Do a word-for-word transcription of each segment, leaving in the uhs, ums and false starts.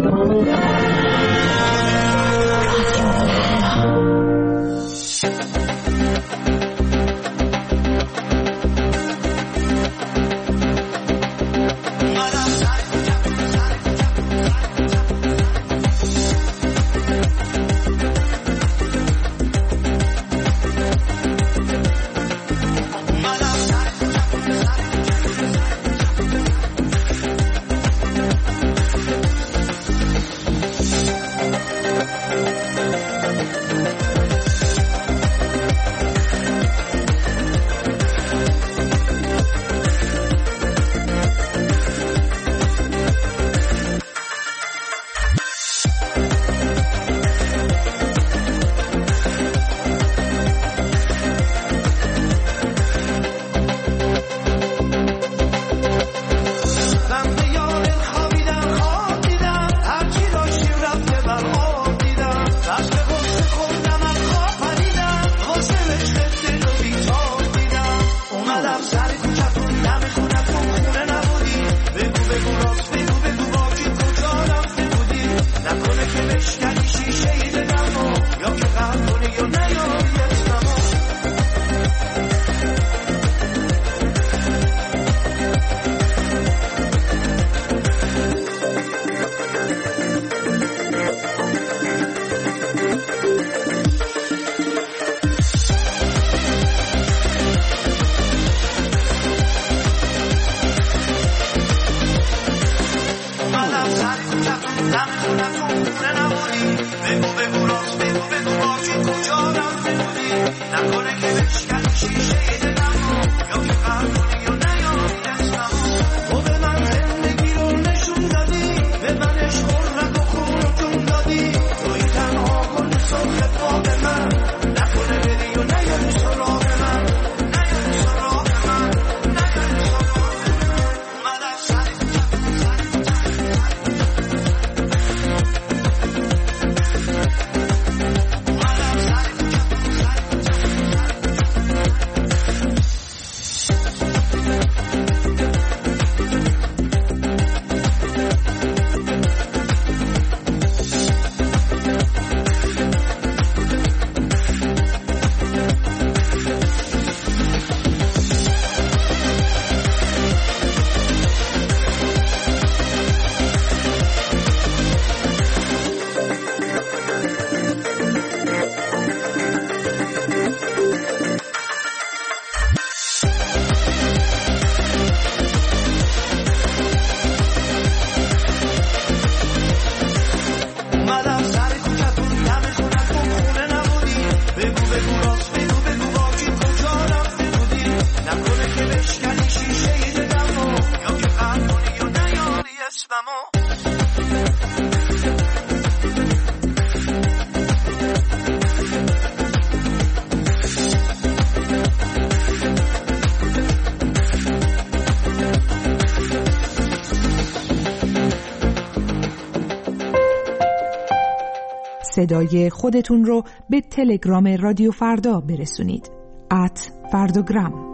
صدای خودتون رو به تلگرام رادیو فردا برسونید. ات فرداگرام.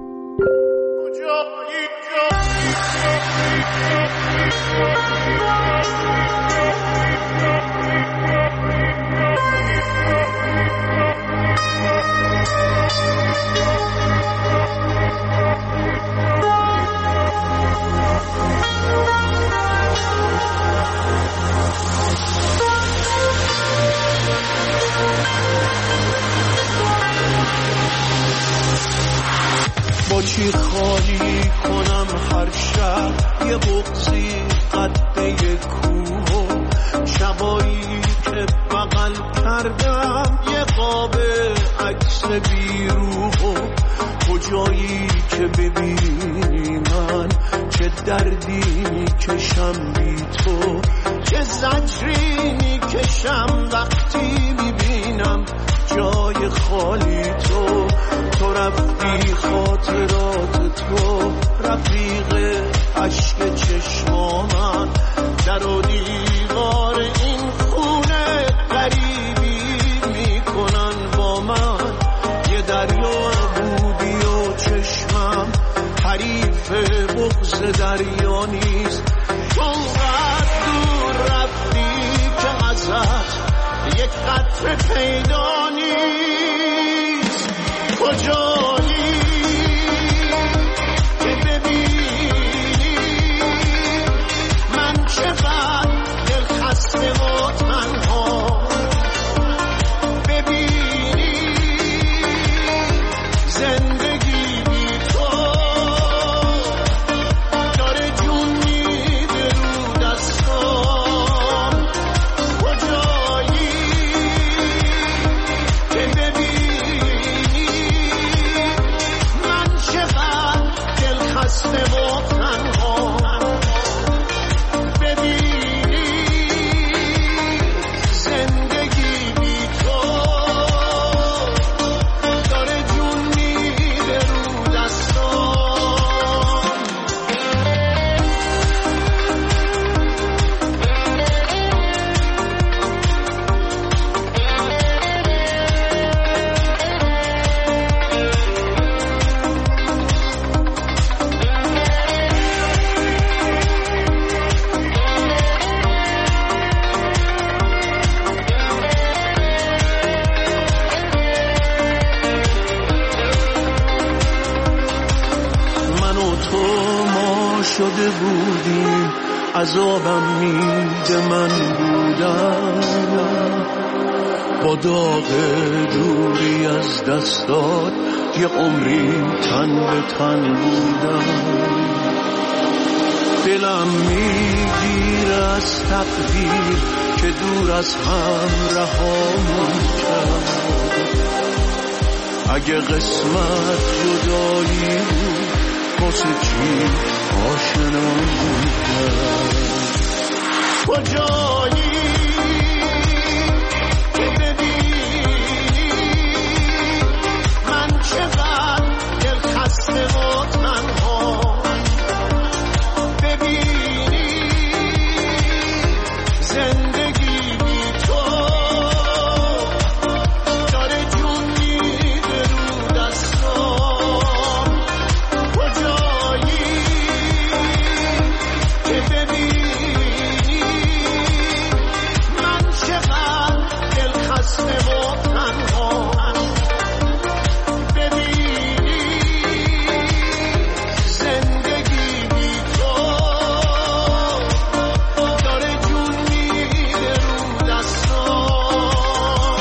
با چی خالی کنم هر شب یه بغضی قد یه کوه، شبایی که بغل کردم یه قاب عکس بیروح، کجایی که ببینی من چه دردی کشم بی تو، چه زجری میکشم وقتی میبینم جای خالی تو. تو رفتی خاطرات تو رفیق عشق چشمامن، در و دیوار این خونه غریبی میکنن با من، یه دریا بودی و چشمم حریف بغض دریا نیست، چون قد دور رفتی قطره پیدا نیست. کجایی که ببینی من چقدر دل خسته و تنها، ببینی زندگی بی تو داره جون میده رو دستام. کجایی که ببینی من چقدر دل خسته و تنها، ببینی زندگی بی تو داره جون میده رو دستام. من و تو ما شده بودیم، عذابم میده من بودم، با داغ دوری از دستات یه عمری تن به تن بودم. دلم میگیره از تقدیر که دور از هم رهامون کرد. اگه قسمت جدایی بود واسه چی آشنامون کرد. کجایی که ببینی من چقدر دل خسته و تنها، ببینی زندگی بی تو داره جون میده رو دستام. کجایی که ببینی من چقدر دل خسته و تنها، ببینی زندگی بی تو داره جون میده رو دستام.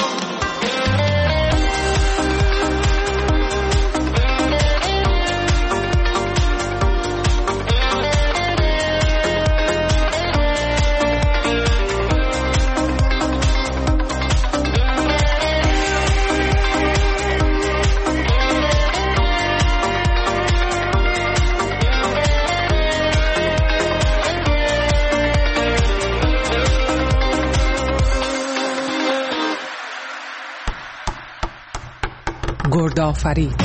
گردآفرید.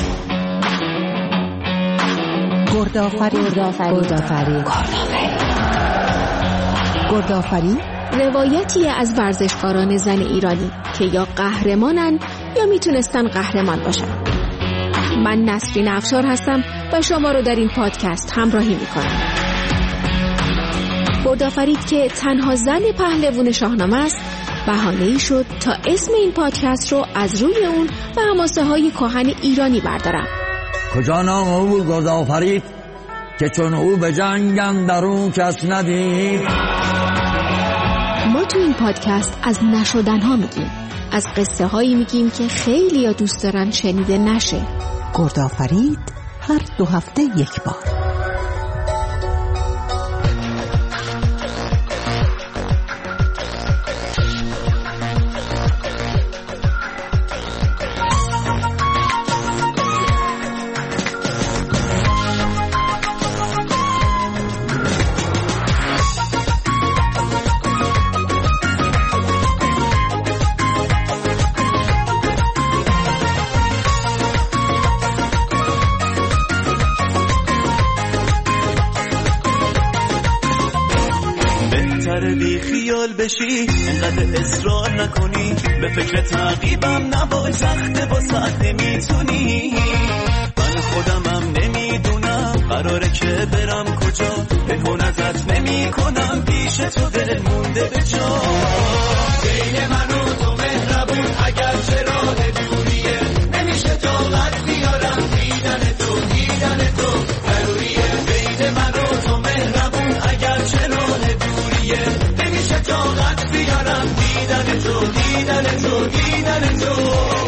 گردآفرید. گردآفرید. گردآفرید روایتی از ورزشکاران زن ایرانی که یا قهرمانن یا میتونستن قهرمان باشن. من نسرین افشار هستم و شما رو در این پادکست همراهی میکنم. گردآفرید که تنها زن پهلوان شاهنامه است، بهانه‌ای شد تا اسم این پادکست رو از روی اون و حماسه های کهن ایرانی بردارم. کجا نام او بود گردآفرید که چون او به جنگ اندرون کس ندید. ما تو این پادکست از نشدنها میگیم، از قصه هایی میگیم که خیلی ها دوست دارن شنیده نشه. گردآفرید هر دو هفته یک بار. بی خیال بشی، انقدر اصرار نکنی، به فکر تعقیبم نباش، سخته با ساعت نمیتونی. من خودمم نمیدونم قراره که برم کجا، پنهون ازت نمی کنم، پیش تو دل مونده به جا. بین من و تو مهربون تو دیدن تو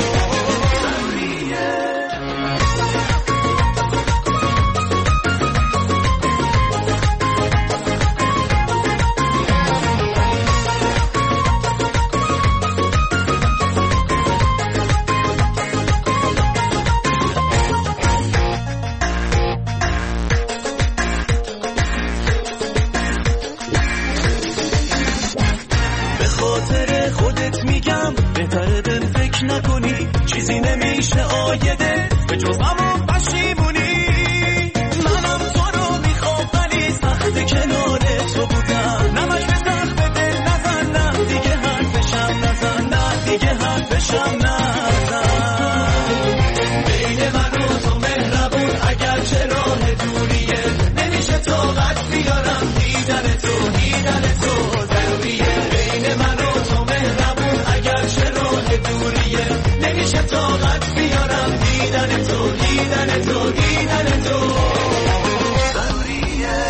بهتره بهم فکر نکنی چیزی نمیشه آیده به جز همون پشیمونی منم تو رو میخوام ولی سخت کنار تو بودم نمک به سخت دل نزن نه دیگه حرفشم نزن نه دیگه حرفشم نزن بین من و تو مهربون اگر چه راه دوریه نمیشه طاقت بیارم دیدن تو دیدن تو ضروریه بین من و تو مهربون اگر چه راه دوریه نمیشه طاقت بیارم دیدن تو دیدن تو دیدن تو ضروریه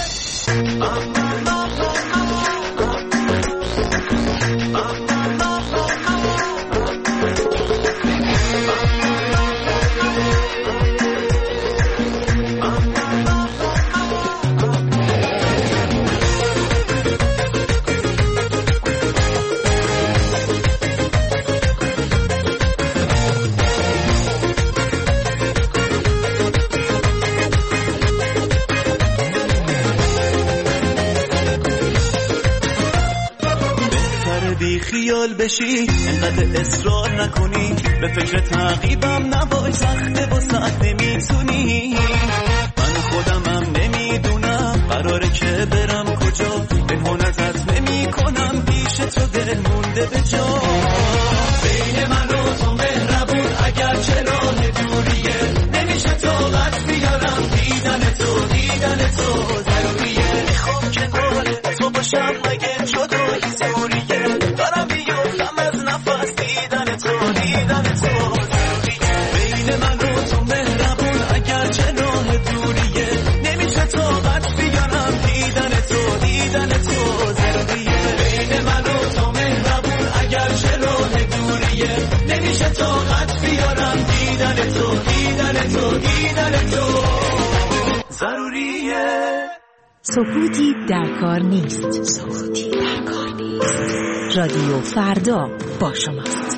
خیال بشی انقدر اصرار نکنی به فکر تعقیبم نباش سخته واسه نمیتونی من خودمم نمیدونم قراره که برم کجا پنهان ازت نمی کنم پیش تو دل مونده به جا بین من و تو مهربون اگر چه راه دوریه نمیشه طاقت بیارم دیدن تو دیدن تو ضروریه میخوام کنار تو باشم مگه جدایی ضروریه دارم بیفتم از نفس دیدن تو دیدن تو بین من و تو مهربون اگر چه راه دوریه نمیشه طاقت بیارم دیدن تو دیدن تو ضروریه بین من و تو مهربون اگر چه راه دوریه نمیشه طاقت بیارم دیدن تو دیدن تو دیدن تو ضروریه سکوتی در کار نیست. سکوتی در کار نیست. رادیو فردا با شماست.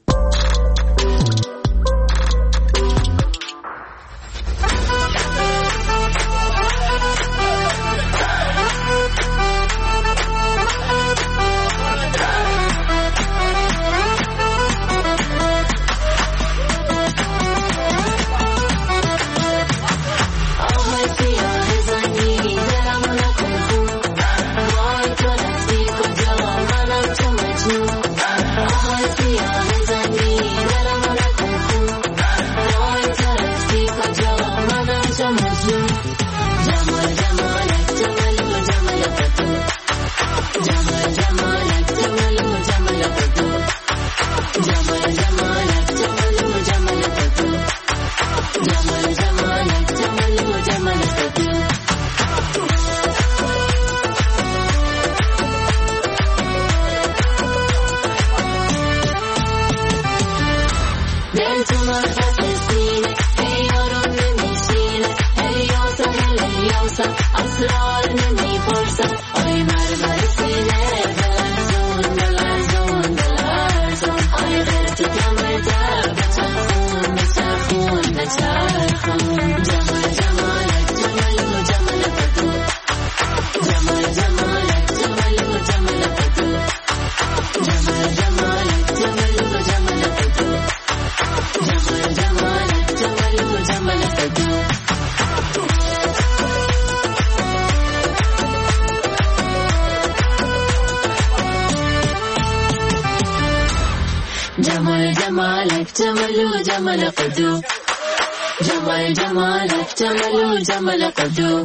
جمال جمالك جمل جمل قدو جمال جمالك جمل جمل قدو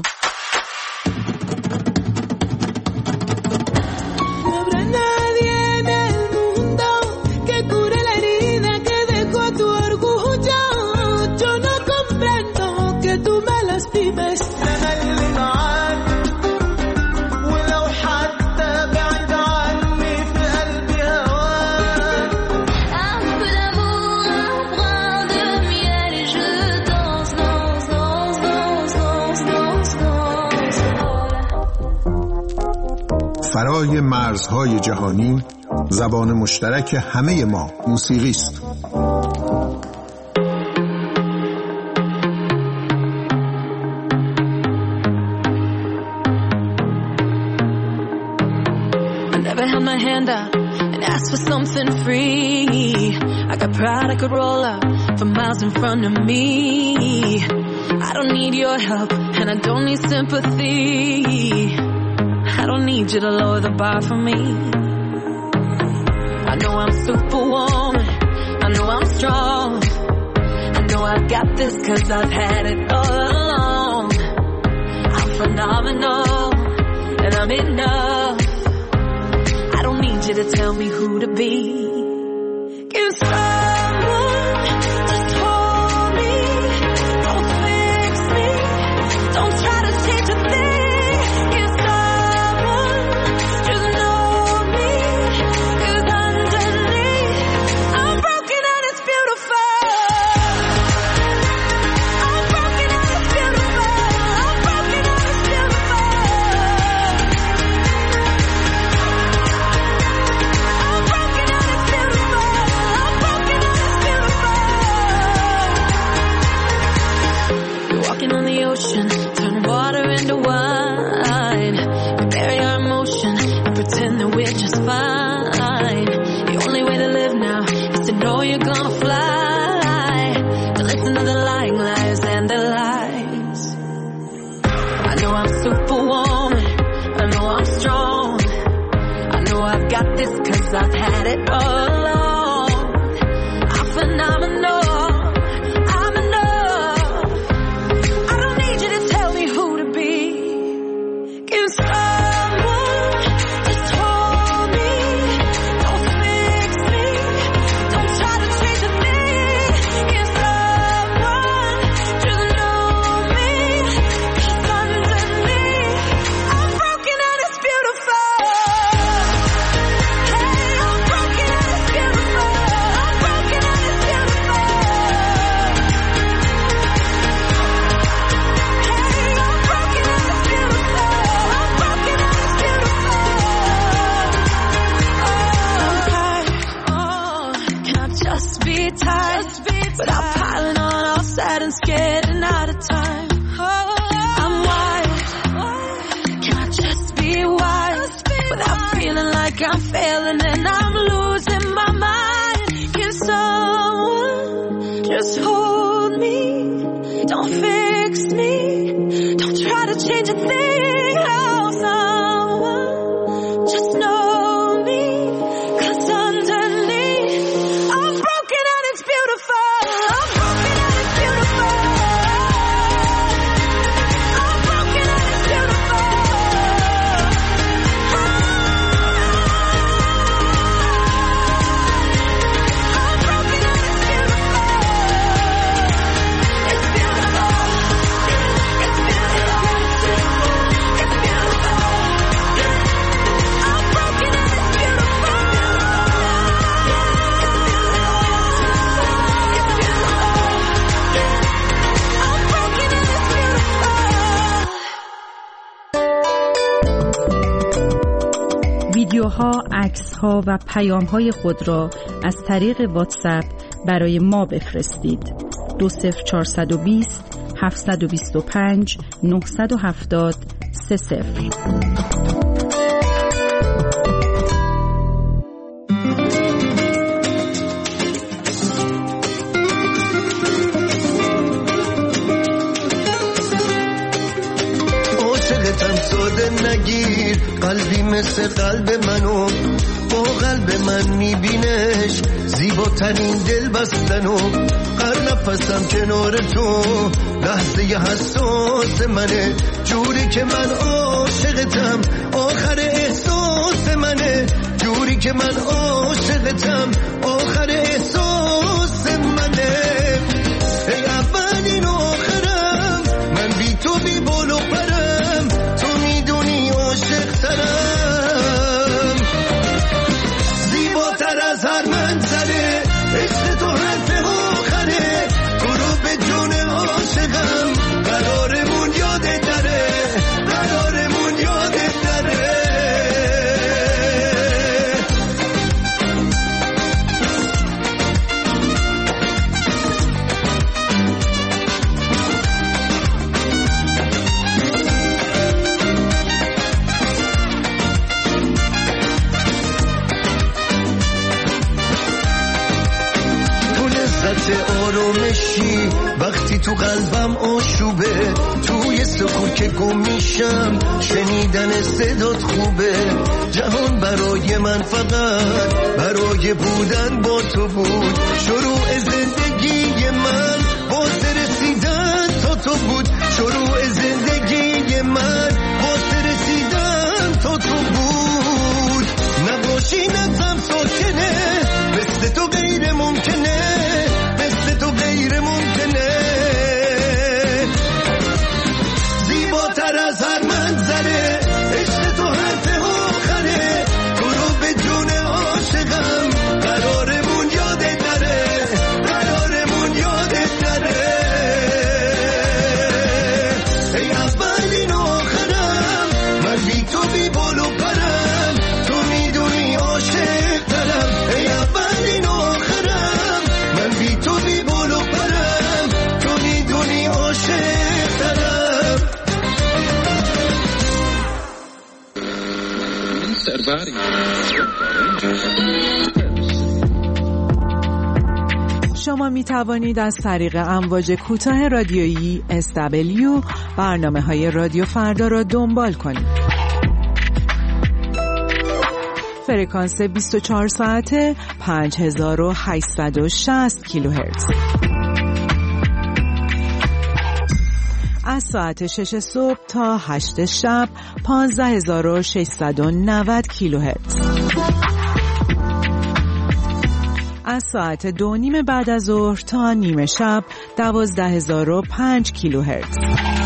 فرای مرزهای جهانی زبان مشترک همه ما موسیقی است. Never held my hand out and asked for something free. I got pride I could roll up for miles in front of me. I don't need your help and I don't need sympathy. I don't need you to lower the bar for me. I know I'm superwoman, I know I'm strong. I know I've got this cause I've had it all along. I'm phenomenal and I'm enough. I don't need you to tell me who to be. Give someone just hold me. Don't fix me. Don't try to change a thing. Give someone just know me. Cause underneath I'm broken and it's beautiful. I'm broken and it's beautiful. I'm broken and it's beautiful. On the ocean, turn water into wine. We bury our emotion and pretend that we're just fine. The only way to live now is to know you're gonna fly. To listen to the lying lies and their lies. I know I'm superwoman, I know I'm strong. I know I've got this cause I've had it all along. I'm phenomenal. I'm failing and I'm losing my mind. Can someone just hold me? Don't fix me. Don't try to change a thing. Oh, someone just know me. Cause underneath I'm broken and it's beautiful. I'm broken and it's beautiful. I'm broken and it's beautiful. ویدیوها، عکس‌ها و پیام‌های خود را از طریق واتساپ برای ما بفرستید. دو صفر چهارصد و بیست هفتصد و بیست و پنج نهصد و هفتاد سه صفر. نگیر قلبی مثل قلب منو، با قلب من میبینش زیباترین دل بستنو. هر نفسم کنار تو لحظه حساس منه، جوری که من عاشقتم آخر احساس منه، جوری که من عاشقتم آخر احساس منه. ای اولین آخرم من بی تو بی بال و پرم، تو میدونی عاشق ترم، زیباتر از هر منظره، عشق تو حرف آخره، تو رو به جون عاشقم، قرارمون یادت نره، قرارمون یادت نره. آرامشی وقتی تو قلبم آشوبه، توی سکوت که گم میشم شنیدن صدات خوبه. جهان برای من فقط برای بودن با تو بود، شروع زندگی من واسه رسیدن تا تو بود، شروع زندگی من واسه رسیدن تا تو بود. نباشی نفسم ساکنه، مثل تو غیر ممکنه، مثل تو غیر ممکنه. زیباتر از هر منظره، عشق تو حرف آخره، تو رو به جون عاشقم قرارمون یادت نره، قرارمون یادت نره. ای اولین آخرم، من بی تو بی بال و پرم، تو میدونی عاشق دارم. ای اولین آخرم، من بی تو بی بال و پرم، تو میدونی عاشق دارم. شما می توانید از طریق امواج کوتاه رادیویی اس دبلیو برنامه های رادیو فردا را دنبال کنید. فرکانس بیست و چهار ساعته پنج هزار و هشتصد و شصت کیلوهرتز. از ساعت شش صبح تا هشت شب پانزده هزار و ششصد و نود کیلوهرتز. از ساعت دو نیم بعد از ظهر تا نیمه شب دوازده هزار و پنج کیلوهرتز.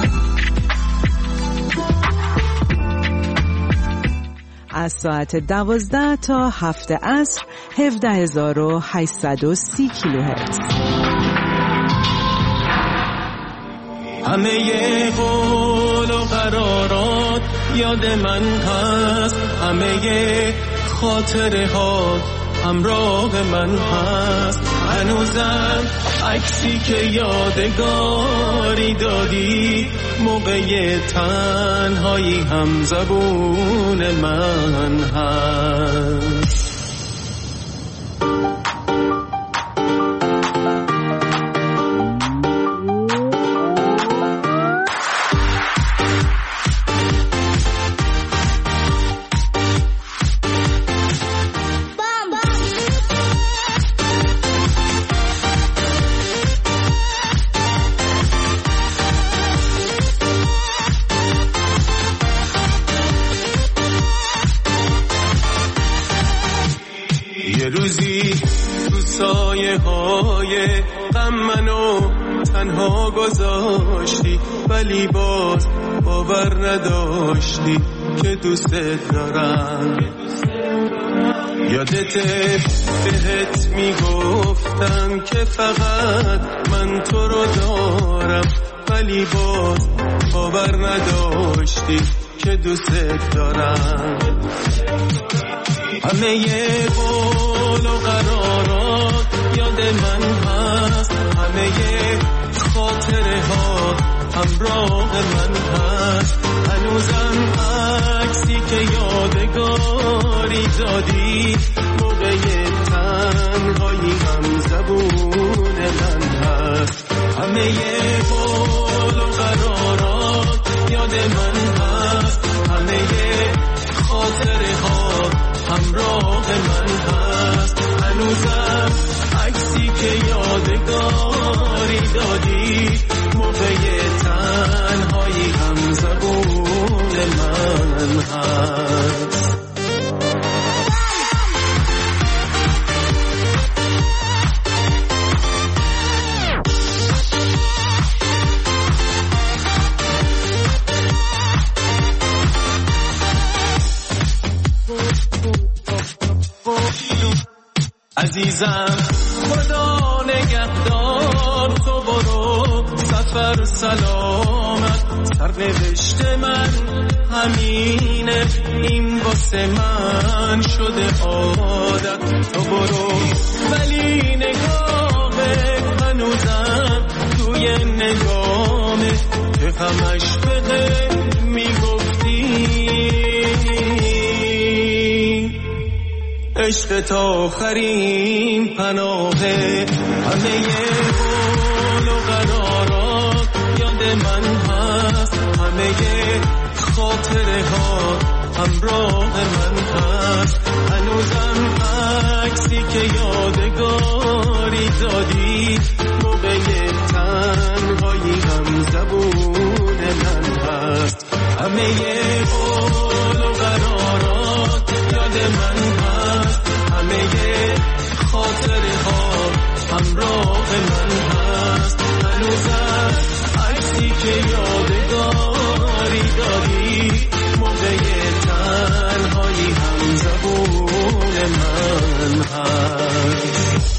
از ساعت دوازده تا هفت عصر هفده هزار و هشتصد و سی کیلوهرتز. همه قول و قرارات یاد من هست، همه خاطره ها همراه من هست. هنوزم عکسی که یادگاری دادی، موقع تنهایی هم زبون من هست. گذاشتی ولی باز باور نداشتی که دوست دارم. یادت بهت میگفتم که فقط من تو رو دارم، ولی باز باور نداشتی که دوست دارم. همه قول و قرارات یاد من هست، همه خاطره ها همراه من هست. هنوزم عکسی که یادگاری دادی، موقع تنهایی هم زبون من هست. همه قول و قرارات یاد من هست، همه خاطره ها همراه من هست. هنوزم عکسی که یادگاری دادی، موقع تنهایی هم زبون من هست. عزیزم خدا نگهدار، تو برو سفر سلامت. سرنوشت من همینه، این واسه من شده عادت. تو برو ولی نگاهت هنوزم توی نگامه، که همش بده میگفتی عشق تا آخرین پناهه. همه من هست، همه خاطره ها همراه من هست. هنوزم عکسی که یادگاری دادی موقع تنهایی هم زبون من هست. همه قول و قرارات یاد من هست، همه خاطره ها همراه من هست. هنوزم عکسی که یادگاری داری موقع تنهایی هم زبون من هست.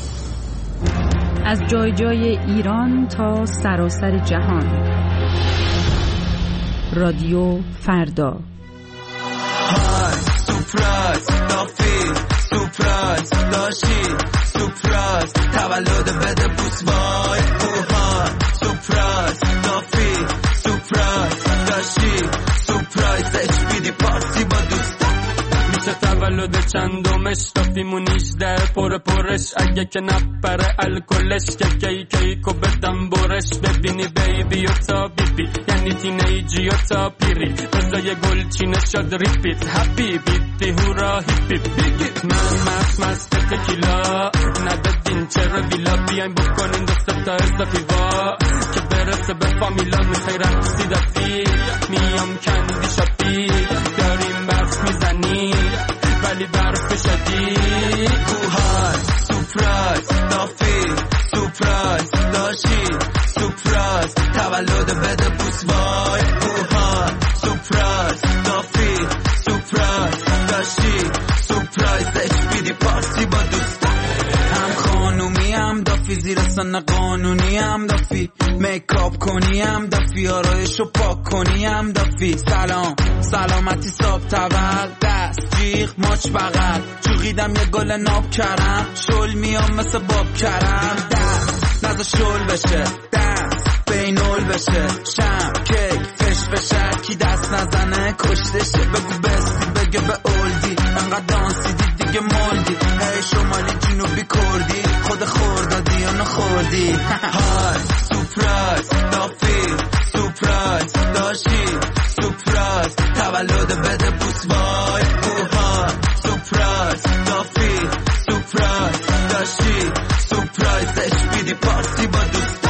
از جای جای ایران تا سراسر جهان، رادیو فردا. های سورپرایز نافی، سورپرایز داشتی، سورپرایز تولد بده بوس وای. های سورپرایز نافی، سورپرایز داشتی، سورپرایز اچ پی دی پارتی با دوستا. میشه تولد چندمش تافیمون نیجده پر پرش، اگه که نپره الکلش که کی کیکو بدم برش. ببینی بیبی و تا بیبی یعنی تینیجی و تا پیری، مثل یه گل چینه شد ریپیت هپی بیتی هورا هیپی بیگیت. من مست مست تکیلا ندادین چرا ویلا، بیاین بکنین دسته تا اضافی وا که برسه به فامیلا. میخوای رقصی دفی میام کندی شاپی، داریم برف میزنی ولی برف شدید. های سورپرایز نافی، سورپرایز داشتی، سورپرایز تولد بده بوس وای. های سورپرایز نافی، سورپرایز داشتی، سورپرایز اچ پی دی پارتی با دوستا. هم خانومی هم دافی، زیر سن قانونی هم دافی، میکاپ کنی هم دافی، آرایشو پاک کنی هم دافی. سلام سلامتی صاحب طبق، دست جیغ ماچ بغل، چوغیدم یه گل ناب کرم، شل میام مثل باب کرم. دست نزا شل بشه، دست بینول بشه، شم کیک فش بشه، کی دست نزنه کشتشه. بگو بستی بگه به اولدی، انقدر دانسی دی دیگه مولدی. هی شمالی جنوبی کردی، خود خوردادی یا نخوردی. های سورپرایز نافی، سورپرایز داشتی، سورپرایز تولد بده بوس وای. های سورپرایز نافی، سورپرایز داشتی، سورپرایز اچ پی دی پارتی با دوستا.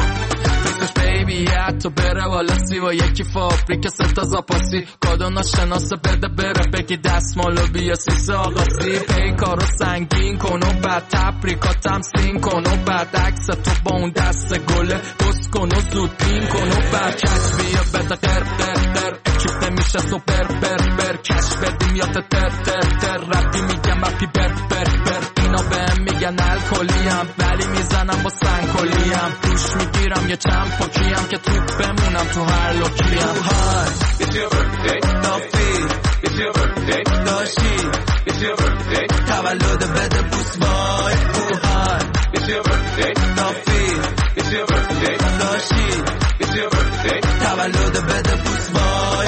تو بره والا سی و یکی فابریک ستا زاپاسی، کادو ناشناسه بده بره بگی دستمالو بیا سیسه آقاسی. پیکارو سنگین کن و بعد تبریکاتم سین کن و بعد عکس تو با اون دست گله بس کن و زود پین کن و بعد کش بیا بده قر قر قر. اکیپ نمیشه سوپر بر بر، کش بدیم یا تر تر تر. رپی میگم رپی بر بر بر، اینا بهم میگن الکلیم ولی میزنم با سنگکلیم. روش میگیرم یه چند پاکیم که تو بمونم تو هر لوکیم. های it's your birthday نافی، it's your birthday داشتی، it's your birthday تولد بده بوس وای. های it's your birthday نافی، it's your birthday داشتی، it's your birthday تولد بده بوس وای.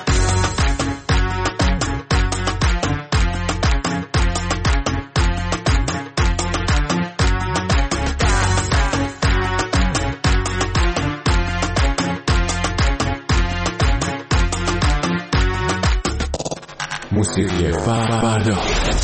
موسیقی فردا.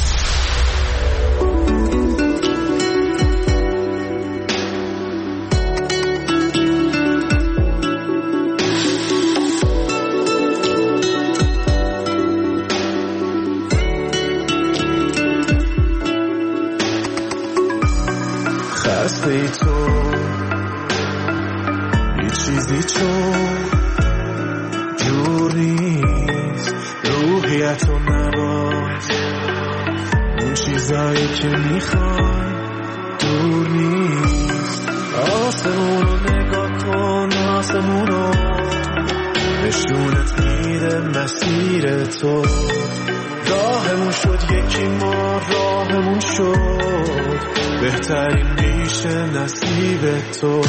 خسته ای تو یه چیزی چون جور نیست، روحیت رو نباز، اون چیزایی که میخوای دور نیست. آسمون رو نگاه کن، آسمون رو نشونت میده مسیر تو. راهمون شد یکی، ما راهمون شد بهترین میشه نصیب تو.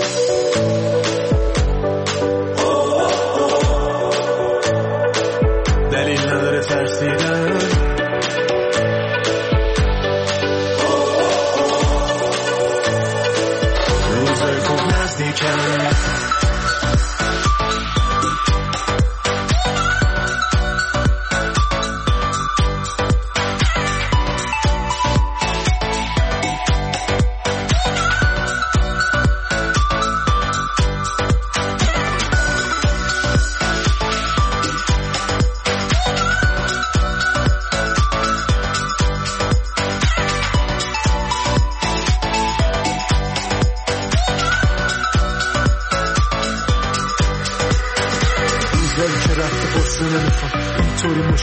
دلیل نداره ترسیدن، روزای خوب نزدیکن.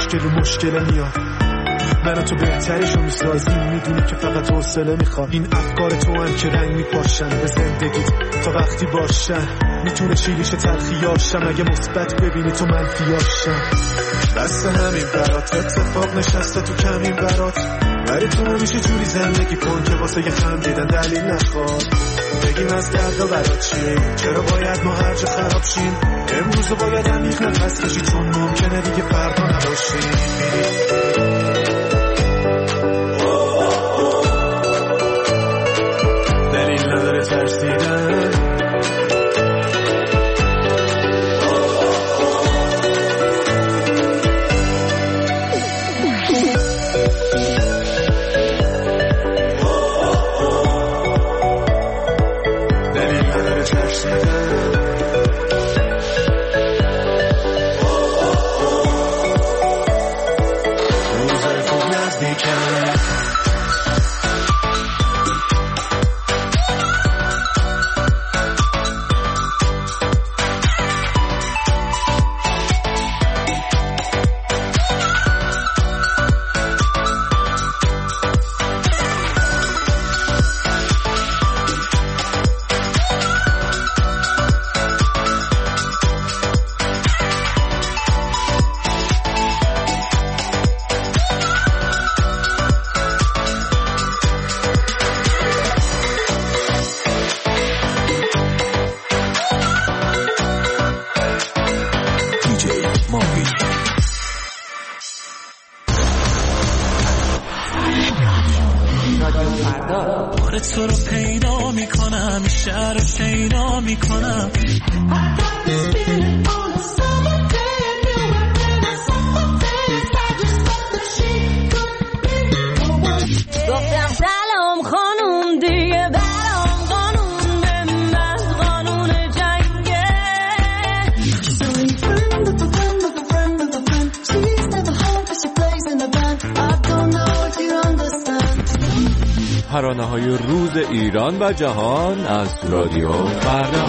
مشکل و مشکل میاد. من تو بهترشو میسازیم، میدونی که فقط حوصله میخواد. این افکار تو هم که رنگ میپاشن به زندگیت تا وقتی باشن. میتونه شیریش تلخیاشم اگه مثبت ببینی تو منفیاشم. دست همین برات اتفاق نشسته تو کمین برات، ولی تو همیشه جوری زندگی کن که واسه یه خندیدن دلیل نخواد. بگیم از دردا برات چیه، چرا باید ما هر جا خراب شیم. امروز باید عمیق نفس کشی چون ممکنه دیگه فردا نباشیم. دلیل نداره ترسیدن، دلیل نداره ترسیدن. روزای خوب نزدیکن، تو رو پیدا میکنم، شهر رو شیدا میکنم. گفتم سلام خانوم دیگه برام قانون به من قانون جنگه. ترانه‌های روز ایران و جهان از رادیو فردا.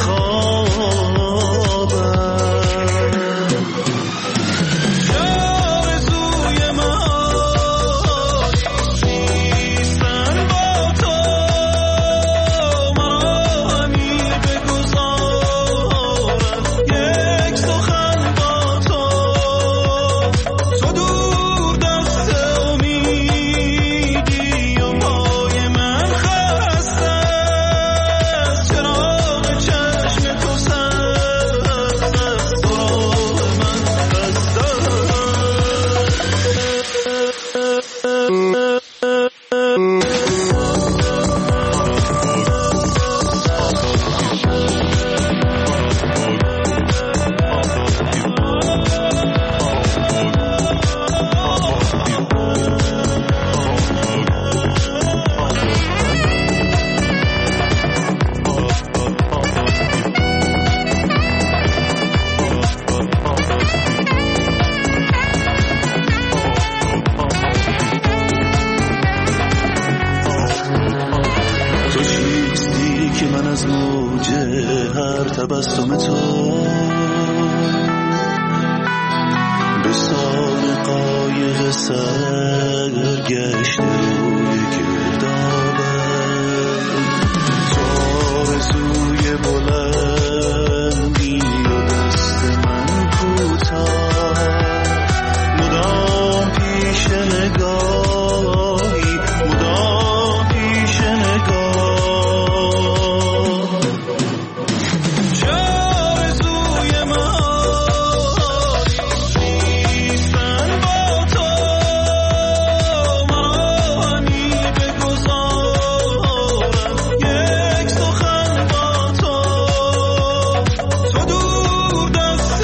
Yeah. تبسم تو به سان قایق سرگشت روی گردابم تو آرزوی بلندی و دست من کوتاه مدام پیش نگاهی مدام پیش نگاه چه آرزوی من نیستن با تو مانی بگذارم یک سخن با تو تو دور دست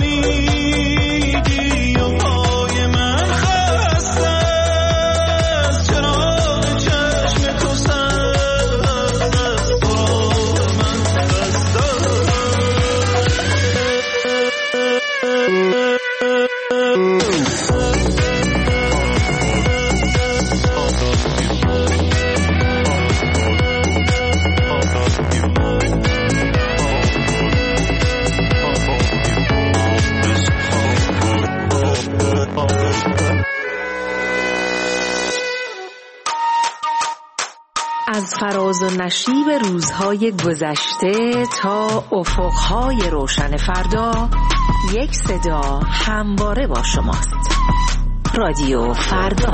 امیدی و پای من خسته است چراغ چشم تو سرد است بار من خسته از فراز و نشیب روزهای گذشته تا افقهای روشن فردا یک صدا همواره با شماست. رادیو فردا.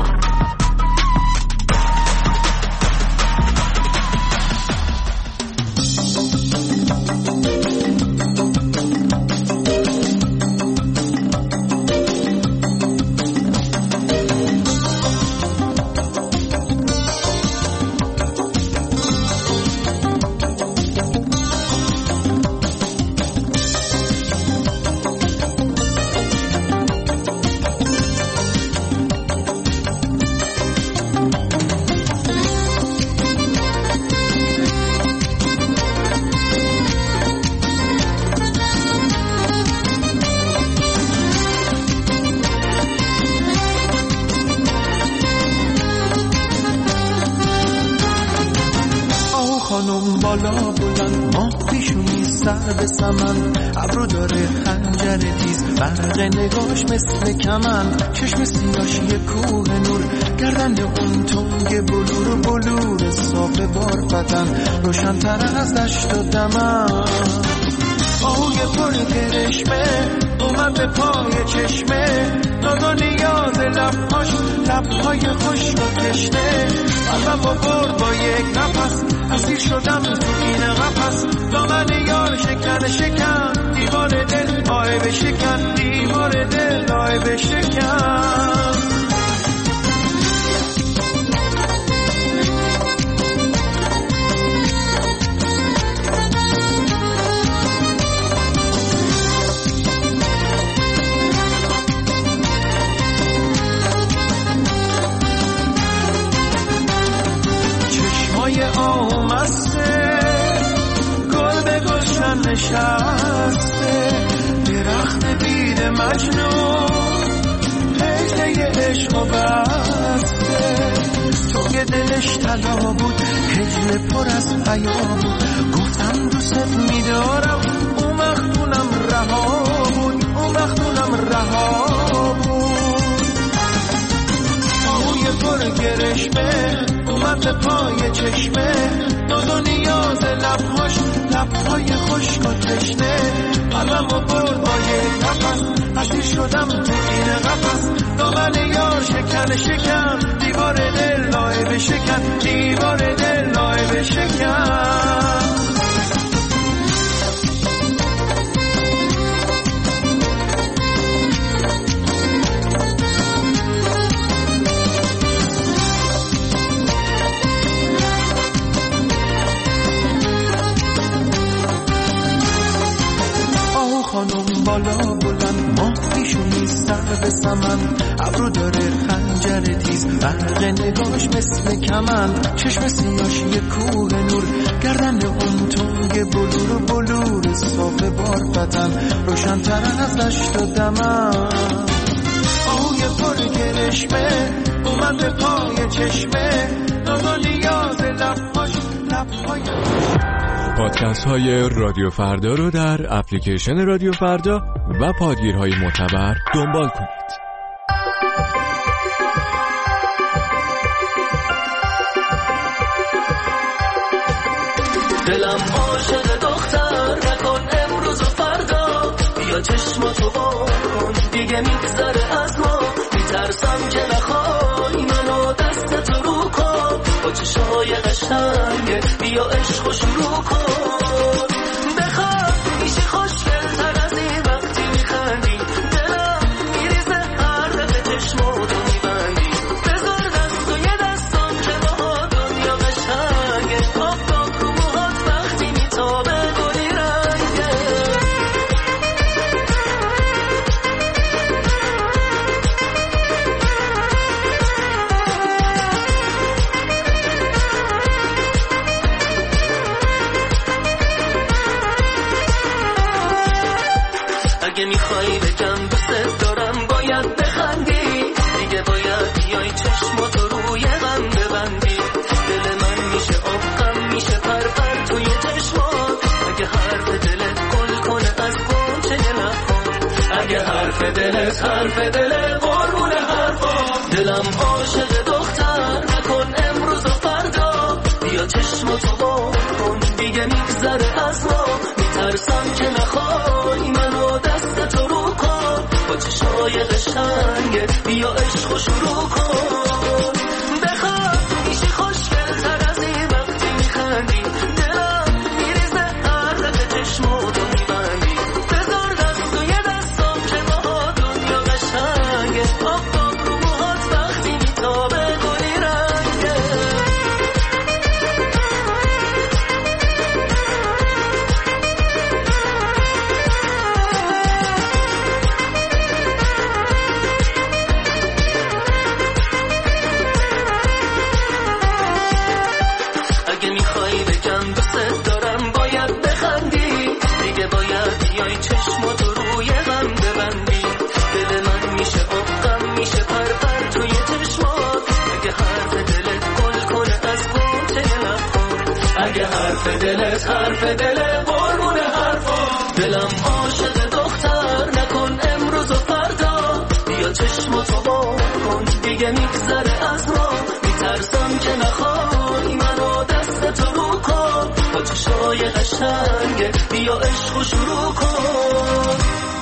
خانم بالا بلند ماه پیشونی سر به سمن ابرو داره خنجر تیز برق نگاش مثل کمن چشم سیاش یه کوه نور گردن اون تنگ بلور و بلور صاف بار بدن روشن تر از دشت و دمن آهوی پر کرشمه اومد به پای چشمه ناز و نیاز لبهاش لبهای خشک و تشنه قلبم با برد با یک نفس اسیر شدم تو این قفس دامن یار شکن شکن دیوار دل آه بشکن دیوار دل آه بشکن آمسته گل به گلشن نشسته درخت بید مجنون هجله عشق و بسته تو که دلش طلا بود هجله پر از حیا بود گفتم دوست میدارم اون وقت اونم رها بود اون وقت اونم رها بود آهوی پر گرشمه اومد به پای چشمه ناز و نیاز لبهاش لبهای خشک و تشنه قلبم و برد با یک نفس اسیر شدم تو این قفس دامن یار شکن شکن دیوار دل لایه بشکن دیوار دل لایه بشکن خانم بالا بلند ماه پیشونی سر به سمن ابرو داره خنجر تیز برق نگاش مثل کمن چشم سیاش یه کوه نور گردن اون تنگ بلور و بلور صاف بار بدن روشن تر از دشت و دمن آهوی پر گرشمه اومد به پای چشمه ناز و نیاز لبهاش لبهای پادکست های رادیو فردا رو در اپلیکیشن رادیو فردا و پادگیرهای معتبر دنبال کنید. دلم عاشق دختر نکن امروز و فردا، بیا چشماتو وا کن دیگه میگذره از ما، میترسم که نخوای منو دستتو رو کن، با چشمای قشنگه بیا عشقو شروع کن، بخواد میشه خوشگل تر از این وقتی میخندی، دلم میریزه هر دفعه چشماتو میبندی، بذار دست و یه دستم که با دنیا قشنگه، آفتاب رو موهات وقتی میتابه گلی رنگه. اگه میخوای بگم دوست دارم باید بخندی، دیگه باید بیای چشماتو روی غم ببندی، دل من میشه آب غم میشه پر پر توی چشمات، اگه حرف دلت گل کنه از گنچه نخواد، اگه حرف دلت حرف دل قربون حرفات، دلم عاشق دختر نکن امروز و فردا، بیا چشماتو وا کن دیگه میگذره از ما، میترسم که نخوای منو دستتو رو کن، با چشمای قشنگه بیا عشقو شروع کن، بخواد میشی خوشگل تر از این وقتی میخندی، دلم میریزه هر دفعه چشماتو میبندی، بذار دست و یه دستم که با دنیا قشنگه، آفتاب رو موهات وقتی میتابه گلی رنگه. اگه میخوای بگم دوست دارم باید بخندی، دیگه باید بیای چشماتو روی غم ببندی، دل من میشه آب غم میشه پر پر توی چشمات، اگه حرف دلت گل کنه از گنچه نخواد، اگه حرف دلت حرف دل قربون حرفات، دلم عاشق دختر نکن امروز و فردا، بیا چشماتو وا کن دیگه میگذره از ما، میترسم که نخوای منو دستتو رو کن، با چشمای قشنگه بیا عشقو شروع کن.